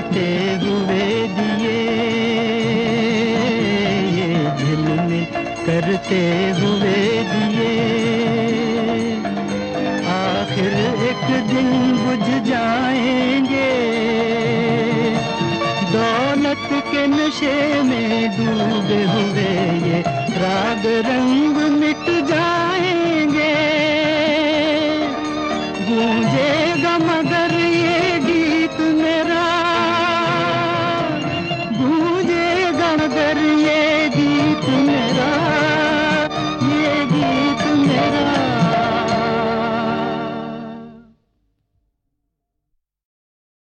करते हुए दिए, ये झिलमिल करते हुए दिए, आखिर एक दिन बुझ जाएंगे, दौलत के नशे में डूबे हुए ये राग रंग मिट जाए।